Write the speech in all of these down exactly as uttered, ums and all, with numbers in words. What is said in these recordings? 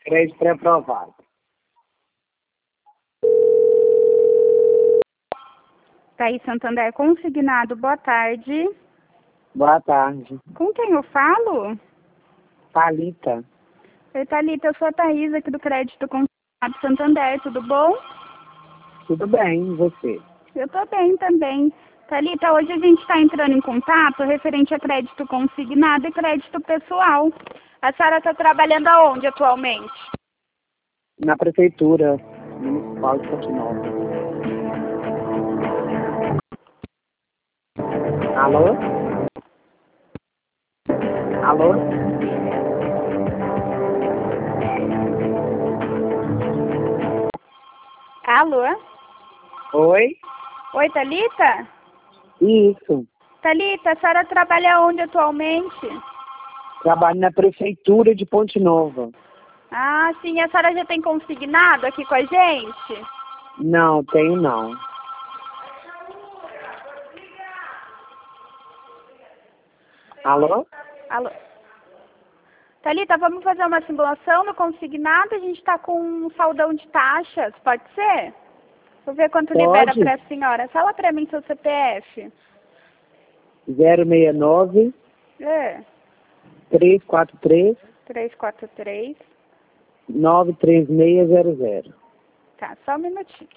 Crédito pré-aprovado. Thaís Santander, consignado, boa tarde. Boa tarde. Com quem eu falo? Thalita. Oi, Thalita, eu sou a Thaís aqui do Crédito Consignado Santander, tudo bom? Tudo bem, e você? Eu tô bem também. Thalita, hoje a gente está entrando em contato referente a crédito consignado e crédito pessoal. A senhora está trabalhando aonde atualmente? Na Prefeitura Municipal de Ponte Nova. Alô? Alô? Alô? Oi? Oi, Thalita? Isso. Thalita, a senhora trabalha onde atualmente? Trabalho na Prefeitura de Ponte Nova. Ah, sim, a senhora já tem consignado aqui com a gente? Não, tenho não. Alô? Alô? Thalita, vamos fazer uma simulação no consignado? A gente está com um saldão de taxas, pode ser? Vou ver quanto Pode. libera para a senhora. Fala para mim seu C P F. zero seis nove, É, três quatro três, três quatro três. nove três seis zero zero. Tá, só um minutinho.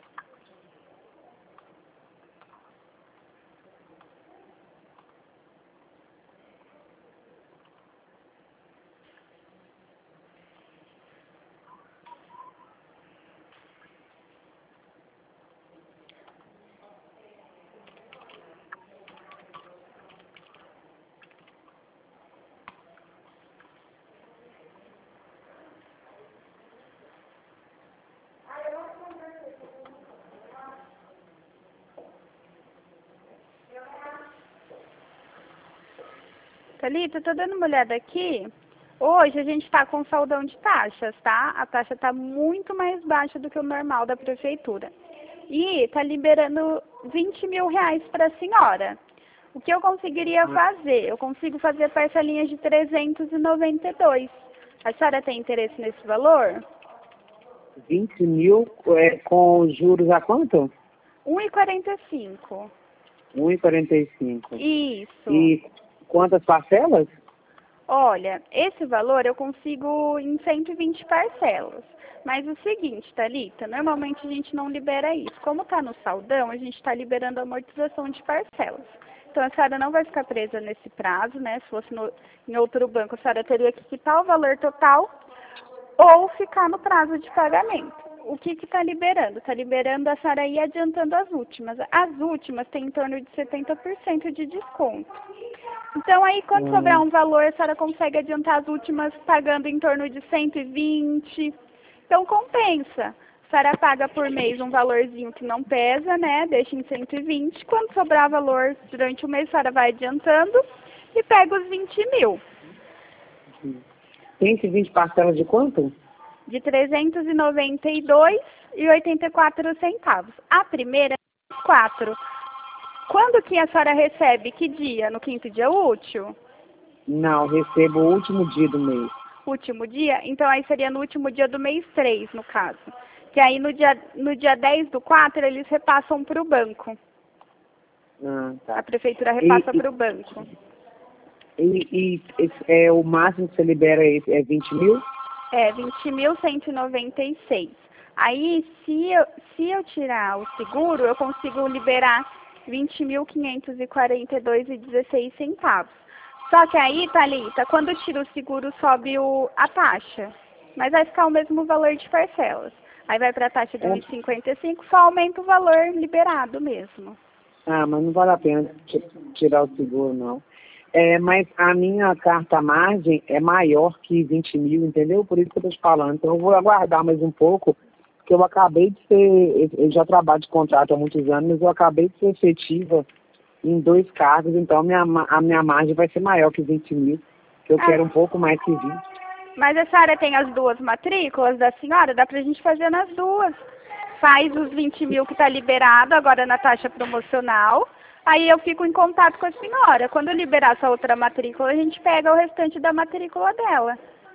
Thalita, tô dando uma olhada aqui. Hoje a gente está com saldão de taxas, tá? A taxa está muito mais baixa do que o normal da prefeitura. E está liberando vinte mil reais para a senhora. O que eu conseguiria fazer? Eu consigo fazer parcelinhas de trezentos e noventa e dois. A senhora tem interesse nesse valor? vinte mil é, com juros a quanto? um e quarenta e cinco. um e quarenta e cinco. Isso. E quantas parcelas? Olha, esse valor eu consigo em cento e vinte parcelas. Mas o seguinte, Thalita, normalmente a gente não libera isso. Como está no saldão, a gente está liberando a amortização de parcelas. Então a senhora não vai ficar presa nesse prazo, né? Se fosse no, em outro banco, a senhora teria que quitar o valor total ou ficar no prazo de pagamento. O que está liberando? Está liberando a senhora ir adiantando as últimas. As últimas têm em torno de setenta por cento de desconto. Então aí quando Hum. sobrar um valor, a senhora consegue adiantar as últimas pagando em torno de cento e vinte. Então compensa. A senhora paga por mês um valorzinho que não pesa, né? Deixa em cento e vinte. Quando sobrar valor durante o mês, a senhora vai adiantando e pega os vinte mil. cento e vinte parcelas de quanto? De trezentos e noventa e dois reais e oitenta e quatro centavos. A primeira é quatro. Quando que a senhora recebe? Que dia? No quinto dia útil? Não, recebo o último dia do mês. Último dia? Então aí seria no último dia do mês três, no caso. Que aí no dia, no dia dez do quatro eles repassam para o banco. Ah, tá. A prefeitura repassa E, para o banco. e, e esse é, o máximo que você libera é, é vinte mil? É, vinte mil cento e noventa e seis. Aí, se eu, se eu tirar o seguro, eu consigo liberar vinte mil quinhentos e quarenta e dois reais e dezesseis centavos. Só que aí, Thalita, quando tira o seguro, sobe o, a taxa. Mas vai ficar o mesmo valor de parcelas. Aí vai para a taxa de um e cinquenta e cinco, só aumenta o valor liberado mesmo. Ah, mas não vale a pena tirar o seguro, não. É, mas a minha carta margem é maior que vinte mil, entendeu? Por isso que eu estou te falando. Então eu vou aguardar mais um pouco, porque eu acabei de ser, eu já trabalho de contrato há muitos anos, mas eu acabei de ser efetiva em dois cargos, então a minha, a minha margem vai ser maior que vinte mil, que eu Ah, quero um pouco mais que vinte. Mas a senhora tem as duas matrículas da senhora? Dá pra gente fazer nas duas. Faz os vinte mil que está liberado agora na taxa promocional. Aí eu fico em contato com a senhora. Quando eu liberar essa outra matrícula, a gente pega o restante da matrícula dela.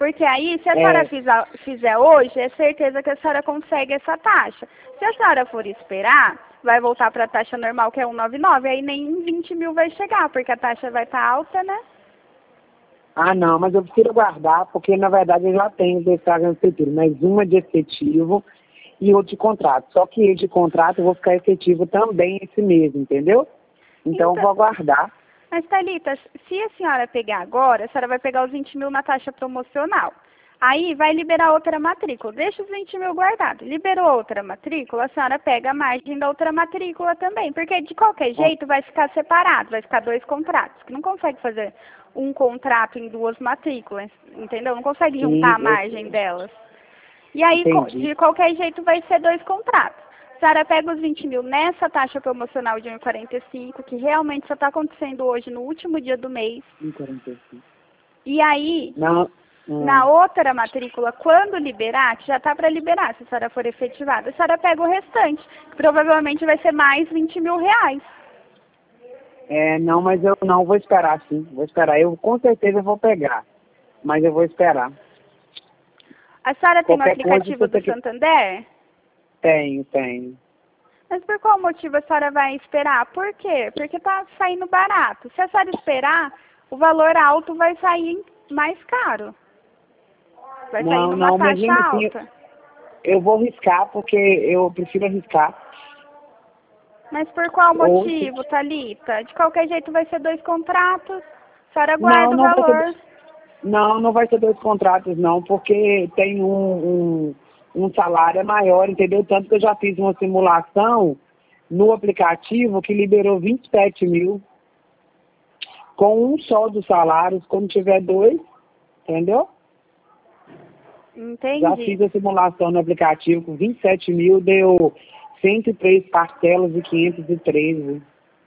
Porque aí, se a É, senhora fizer, fizer hoje, é certeza que a senhora consegue essa taxa. Se a senhora for esperar, vai voltar para a taxa normal, que é cento e noventa e nove, aí nem vinte mil vai chegar, porque a taxa vai estar alta, né? ah, não, mas eu prefiro guardar, porque na verdade eu já tenho dois cargos efetivos, mas uma de efetivo e outro de contrato. Só que esse de contrato eu vou ficar efetivo também esse mês, entendeu? Então eu Então, vou aguardar. mas, Thalita, se a senhora pegar agora, a senhora vai pegar os vinte mil na taxa promocional. Aí vai liberar outra matrícula. Deixa os vinte mil guardados. Liberou outra matrícula, a senhora pega a margem da outra matrícula também. Porque de qualquer jeito vai ficar separado, vai ficar dois contratos. Que não consegue fazer um contrato em duas matrículas, entendeu? Não consegue juntar Sim, a eu margem delas. E aí, co- entendi. de qualquer jeito, vai ser dois contratos. A senhora pega os vinte mil nessa taxa promocional de um vírgula quarenta e cinco, que realmente só está acontecendo hoje no último dia do mês. um e quarenta e cinco. E aí, Não, hum, na outra matrícula, quando liberar, que já está para liberar, se a senhora for efetivada, a senhora pega o restante, que provavelmente vai ser mais vinte mil reais. é, não, mas eu não vou esperar sim, vou esperar. Eu com certeza vou pegar, mas eu vou esperar. A senhora tem o Qualquer coisa aplicativo você do tem que... Santander? Tenho, tenho. Mas por qual motivo a senhora vai esperar? Por quê? Porque está saindo barato. Se a senhora esperar, o valor alto vai sair mais caro. Vai sair Não, numa não, mas taxa ainda assim, alta. eu vou arriscar, porque eu prefiro arriscar. Mas por qual Ou se... motivo, Thalita? De qualquer jeito vai ser dois contratos. A senhora Não, guarda o não vai valor. ser, não, não vai ser dois contratos, não, porque tem um, um, um salário maior, entendeu? Tanto que eu já fiz uma simulação no aplicativo que liberou vinte e sete mil com um só dos salários, quando tiver dois, entendeu? Já Entendi. fiz a simulação no aplicativo com vinte e sete mil, deu cento e três parcelas de quinhentos e treze.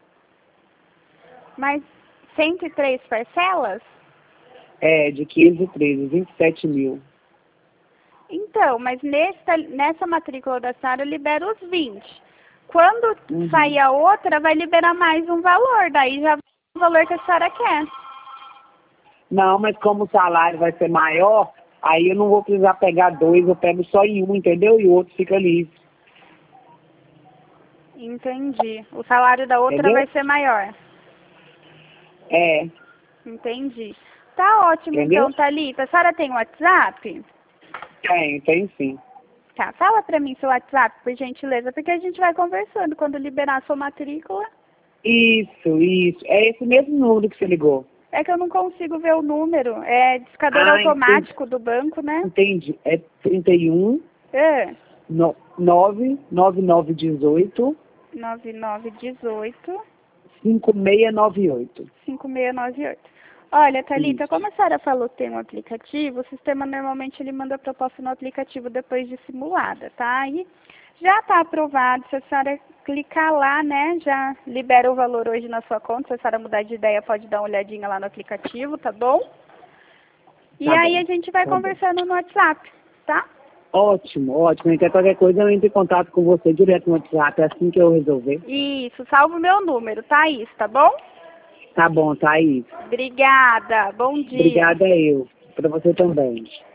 Mas cento e três parcelas? É, de quinhentos e treze, vinte e sete mil. Então, mas nessa, nessa matrícula da senhora libera os vinte. Quando Uhum. sair a outra, vai liberar mais um valor. Daí já vai o valor que a senhora quer. Não, mas como o salário vai ser maior, aí eu não vou precisar pegar dois, eu pego só em um, entendeu? E o outro fica livre, Entendi. O salário da outra entendeu? vai ser maior. É, Entendi. Tá ótimo entendeu? então, Thalita. A senhora tem WhatsApp? Tem, tem sim. Tá, fala pra mim seu WhatsApp, por gentileza, porque a gente vai conversando quando liberar a sua matrícula. Isso, isso. É esse mesmo número que você ligou. É que eu não consigo ver o número. É discador Ah, entendi. automático do banco, né? Entendi. É trinta e um, É. nove nove nove dezoito, nove nove um oito, cinco seis nove oito. cinco seis nove oito. Olha, Thalita, Isso. como a senhora falou que tem um aplicativo, o sistema normalmente ele manda a proposta no aplicativo depois de simulada, tá? Aí já está aprovado, se a senhora clicar lá, né, já libera o valor hoje na sua conta, se a senhora mudar de ideia pode dar uma olhadinha lá no aplicativo, tá bom? E Tá aí bom. a gente vai Tá bom. conversando no WhatsApp, tá? Ótimo, ótimo. Então, qualquer coisa eu entro em contato com você direto no WhatsApp, é assim que eu resolver. Isso, salva o meu número, tá? Isso, tá bom? Tá bom, Thaís. Obrigada, bom dia. Obrigada eu. Para você também.